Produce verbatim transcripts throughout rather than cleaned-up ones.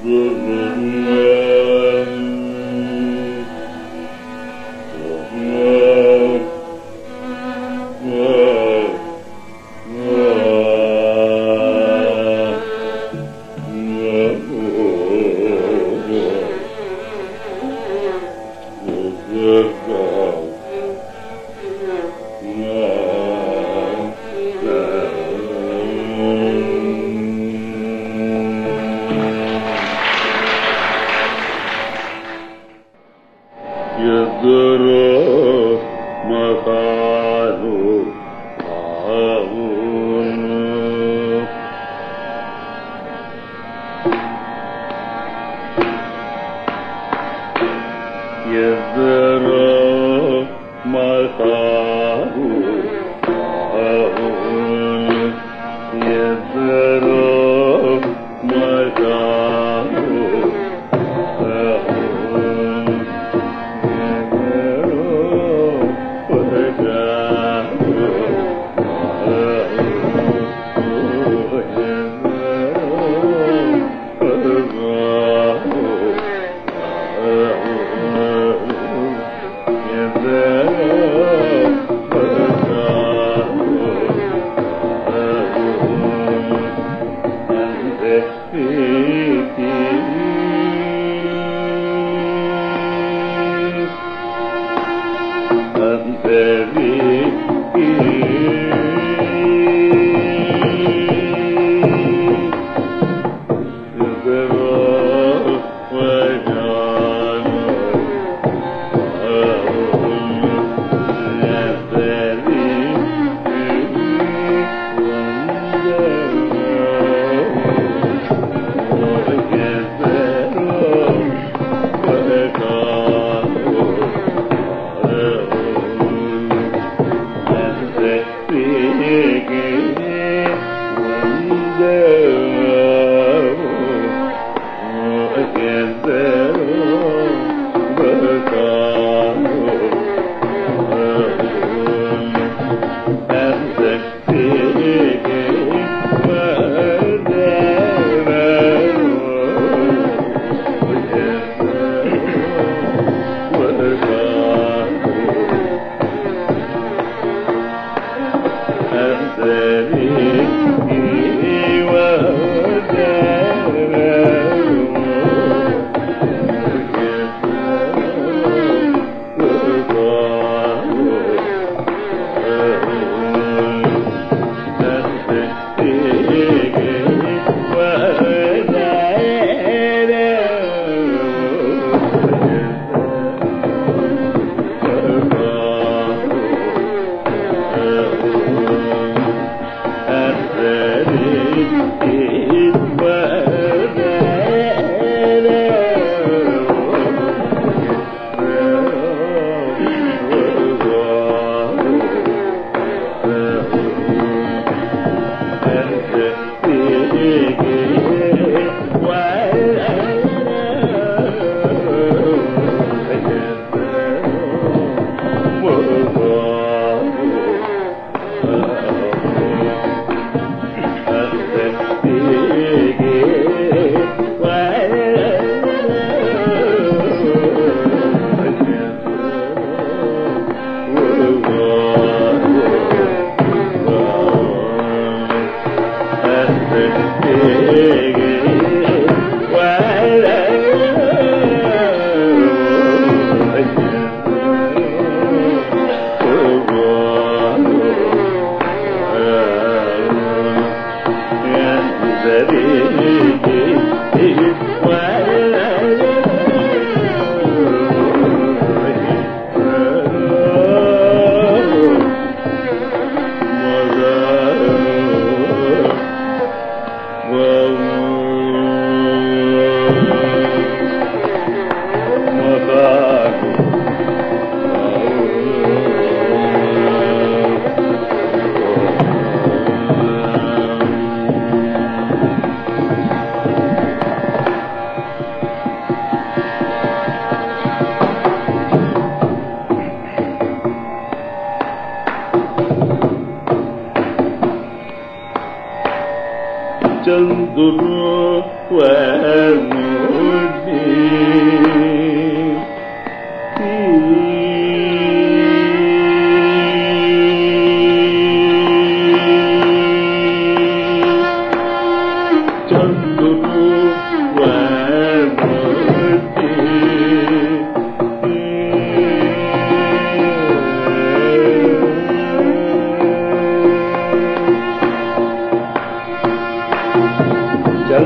चंद्र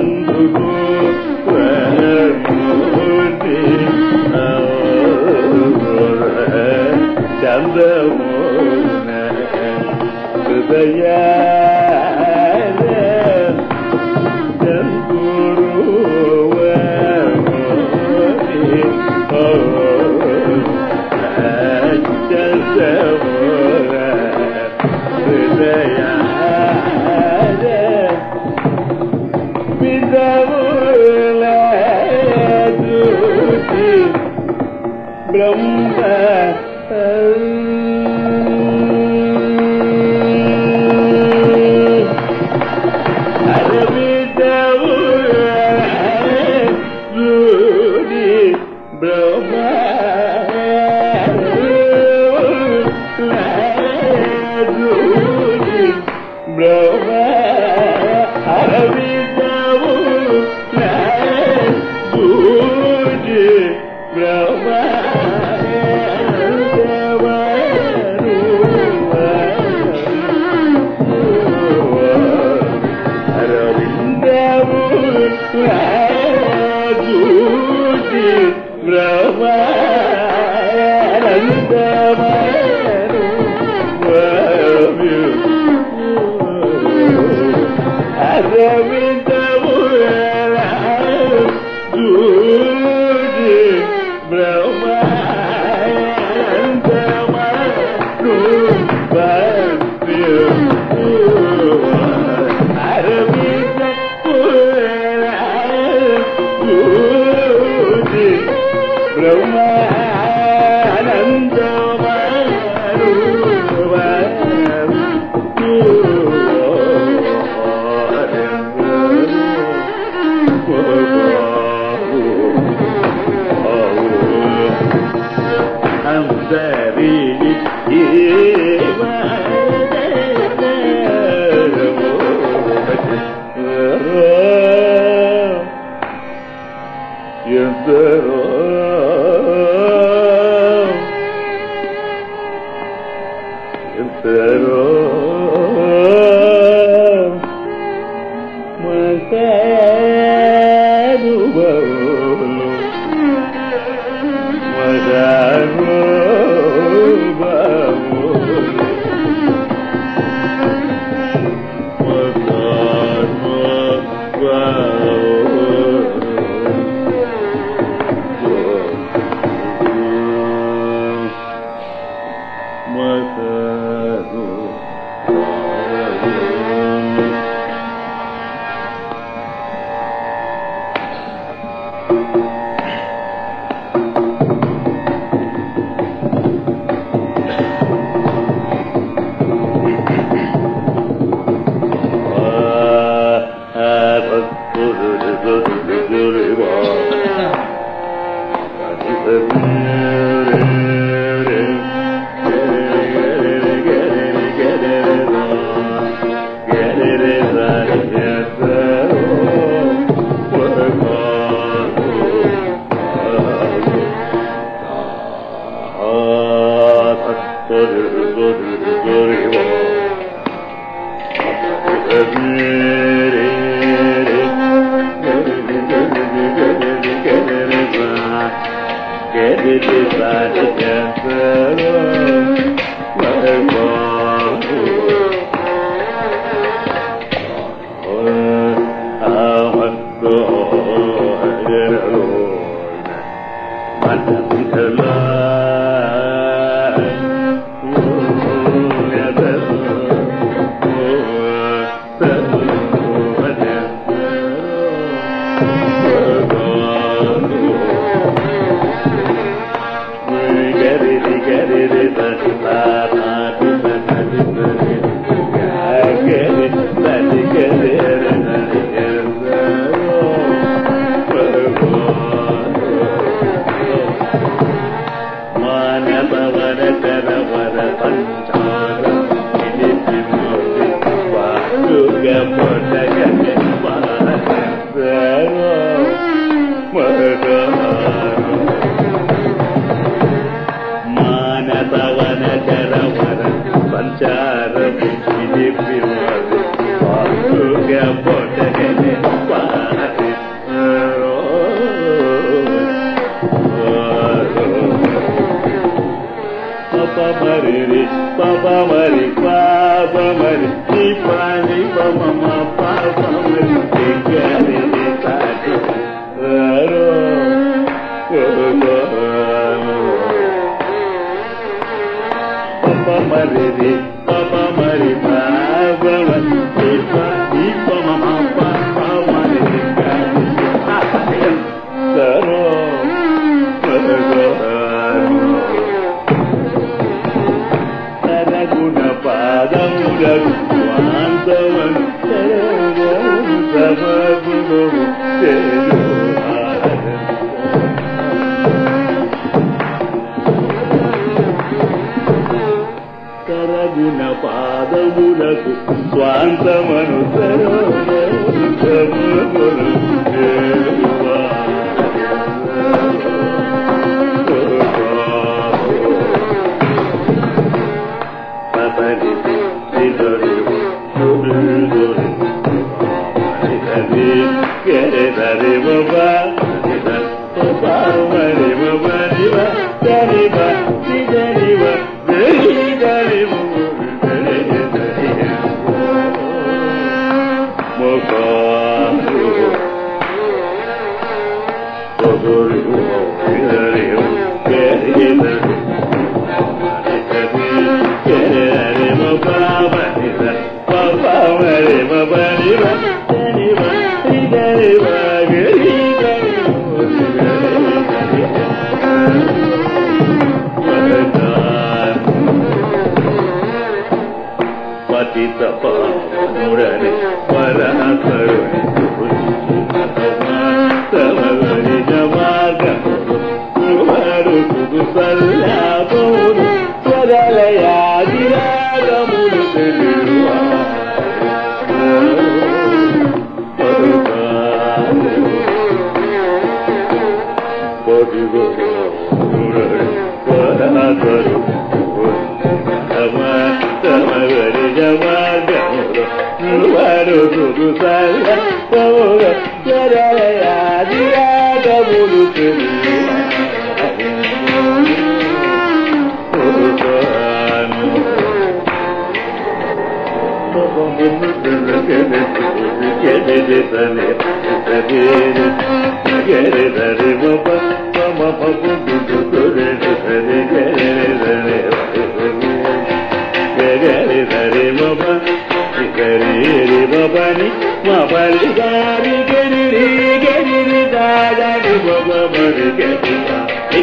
Sanchara రే పప మరి పాపమ దీప దీప మమ పాప మరి సరో సరగుణ పాదములకు స్వాంతమను సమగుణము సరగుణ పాదములకు స్వాంతమను సమగుణము Gere dare baba, baba mare baba diva, dare ba, dare ba, dare dare baba, dare dare. Moka, dore bo, dare bo, gere dare, gere dare baba diva, baba mare baba diva, dare ba. పతిత పామురని పరకరుని సమగరి జమార్గముడు సల్లాపమును స్వరలయాదిరాగములు తెలువా సమగరి జమార్గముడు స్వరలయాదిరాగములు తెలువా Gere dare baba, mama babu dudu dore dare gere dare gere dare baba, gere re baba ni baba ni gari gere re gere re dada ni baba bari gere da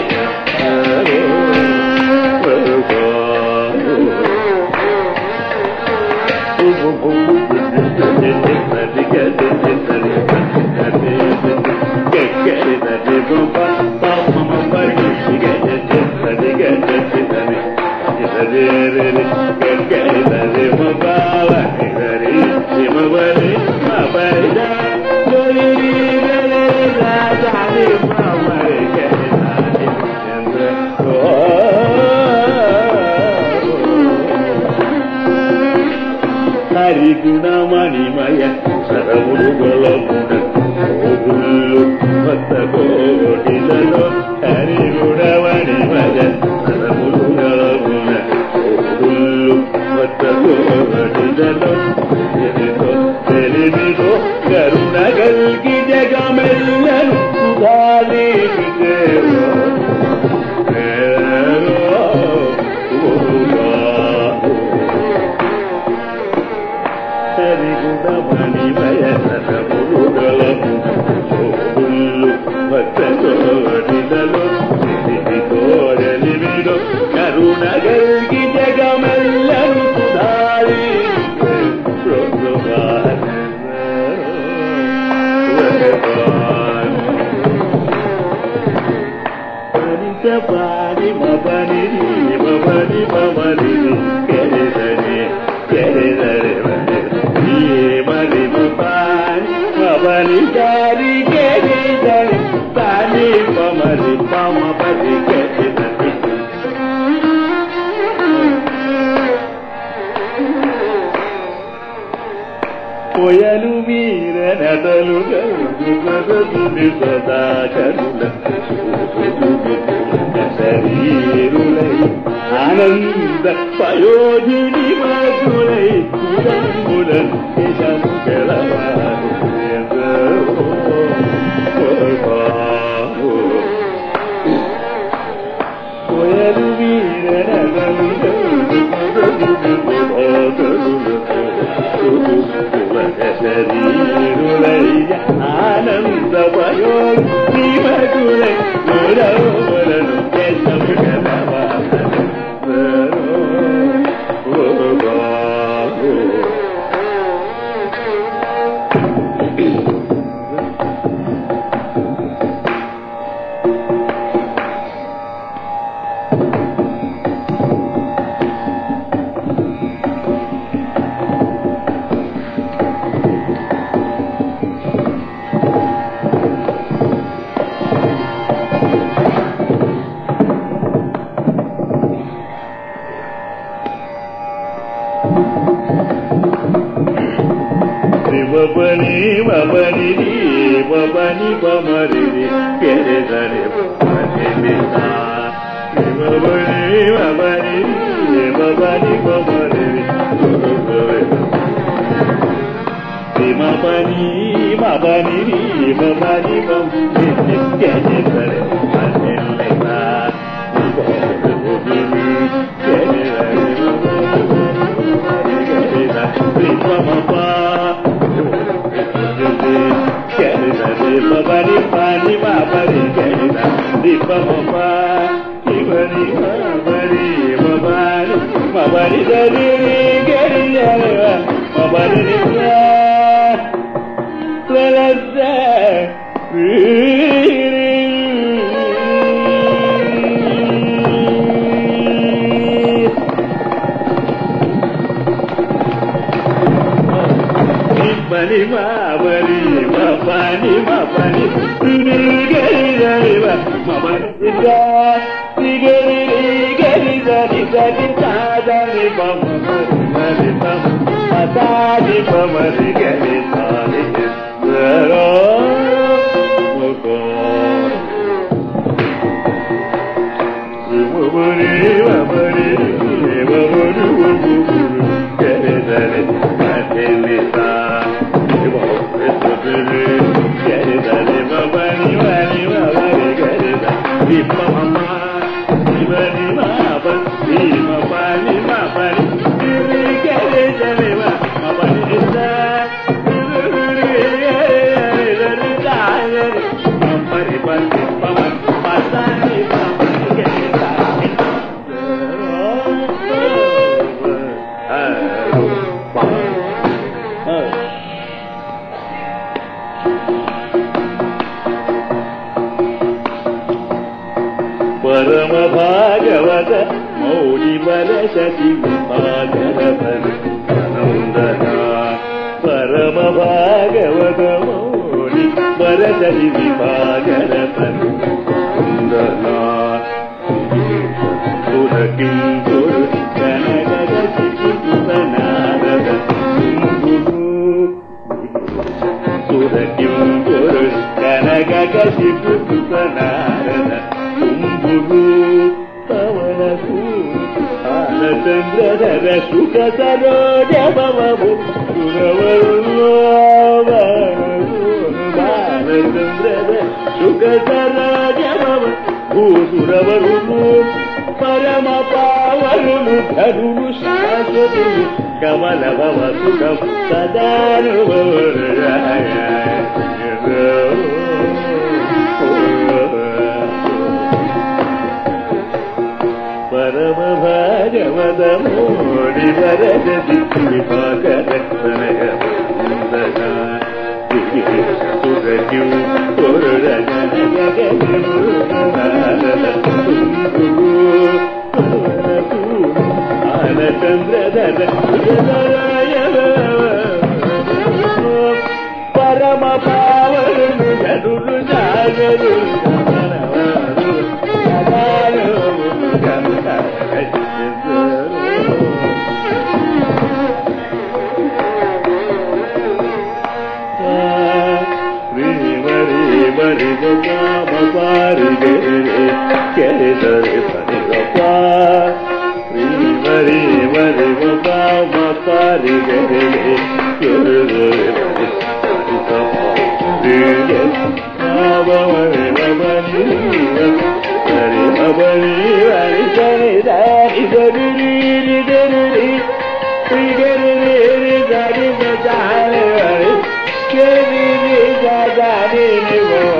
Hari guna mani maya saramulu golapuna ogullu vattagodilalo hari guna mani maya saramulu golapuna ogullu vattagodilalo yedito telimido karuna galgi jagamellan sudali bitevo Mani maya saramulu golapuna ogullu vattagodilalo yedito telimido karuna galgi jagamellan sudali Bani mabani ni mabani mabani kere dare kere dare bani ye bani mabani mabani dari kere dare bani mabani mabani kere dare koyalu mira nadalu galu galu sada karula శరీరులై ఆనంద పయోజిని మధులై కులంబులన్ దేశము గెలవారు కోయలు వీరనగలు Babani, babani, babani, babani, kere dare babani beta. Babani, babani, babani, babani, babani, babani, babani, babani, kere dare babani beta. Babani pani babani kena dipa mama ibani babani babani babani dari gari jawa babani dia lelasa Bani ma bani ma bani ma bani gari gari ma ma bani da gari gari gari gari ta gari ma ma bani ma ma ta di ma ma gari ta di zero mo ko mo bani ma bani ma bani ma gari gari ma di ta Dipa mama, ibani mama, ima bani mama, diri kere jane ma, mama ita, diri kere jane jane, mama riba dipa mama, pasani mama kere jane, Parama Bhagavata Maudi Balashati Vipagarathan Anandana Parama Bhagavata Maudi Balashati Vipagarathan Anandana Surakim Sura Kanagada Sikipanarada Surakim Sura Kanagada Sikipanarada Guru Pavanaku Anachandra Sukha Saroja Bhavavu Suravaru Anachandra Sukha Saroja Bhavavu Suravaru Parama Pavaru Dharunu Shashvatu Kamala Bhava Sukham Sadanu Bhavaraya Parama Bhagavata Modi Varajati Vipagarathanaya Vandana Surakiu Purajana Jagadanada Sunduru Anachandradada Sujadarayana Parama Pavaru Jaduru Jagaru Get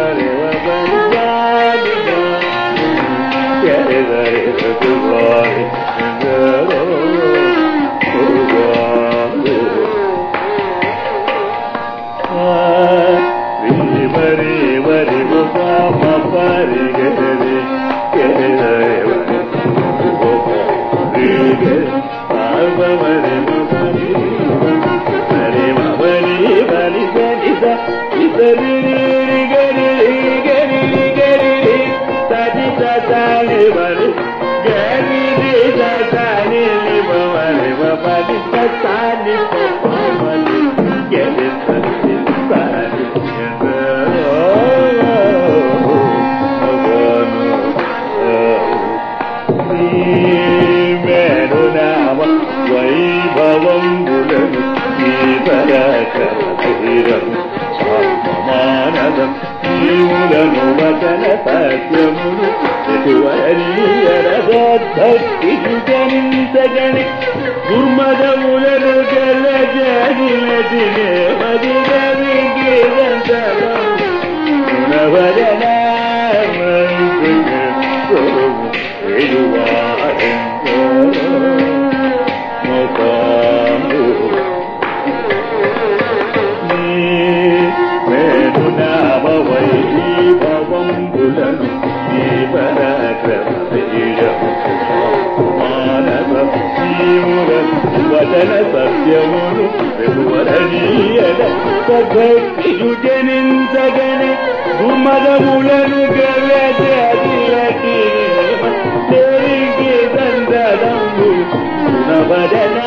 వరి వరి మమ పరి గరి గరి వరి వరి వరి వరి గరి గరి గరి గరి గరి సది సని వరి గరి సని వరి వరి సని వరి గరి సని వైభవం గుణను మానదం జీవులను వచన సత్యమును భక్తి జనించగని దుర్మదములను గల జనిలజినే మదిరవి గుణవదన వైభవంబులను వదన సత్యమును వెలువరణీయడ సద్భక్తియు జనించగని దుర్మదములను గలజి తెరిగి దండము గుణవదన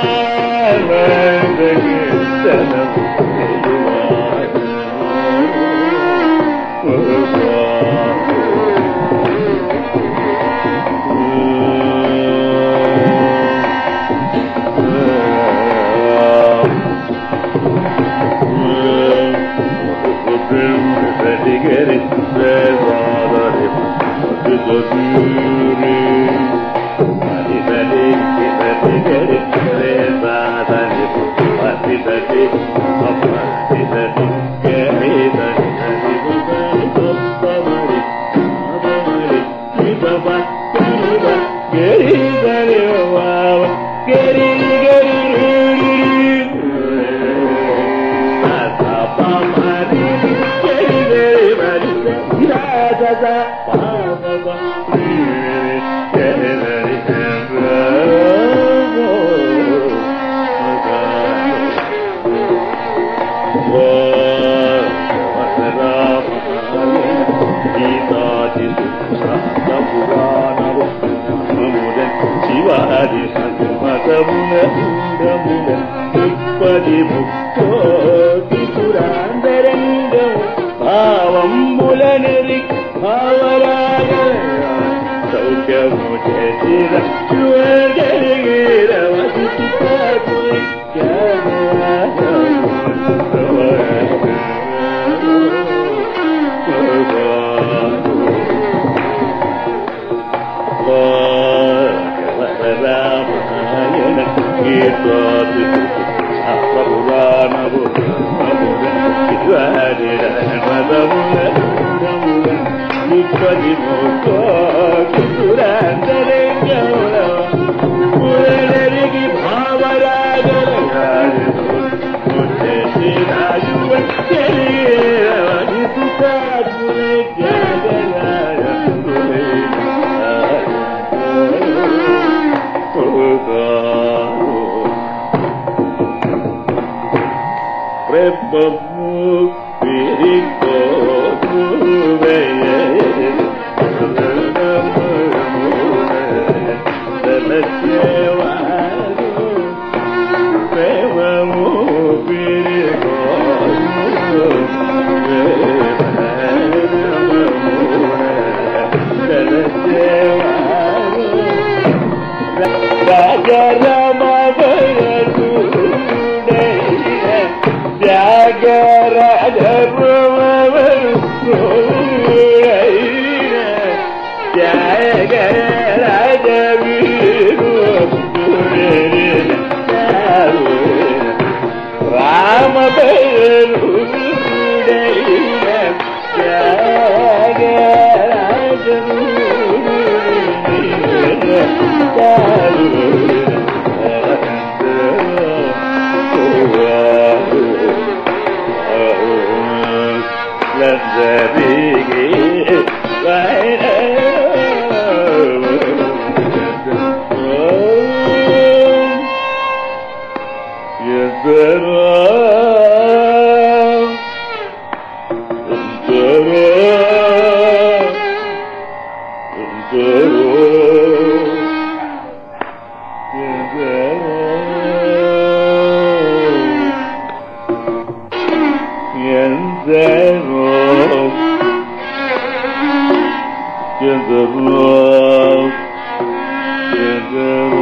శివాది సంగమున దుండమున ఇప్పది ముక్కోటి పురాందరంగం భావంబులనరి భావరాగ సౌఖ్యము చేసిన శివగరిగిరవతి పురనరికి భావరాగల Let's Get the love, get the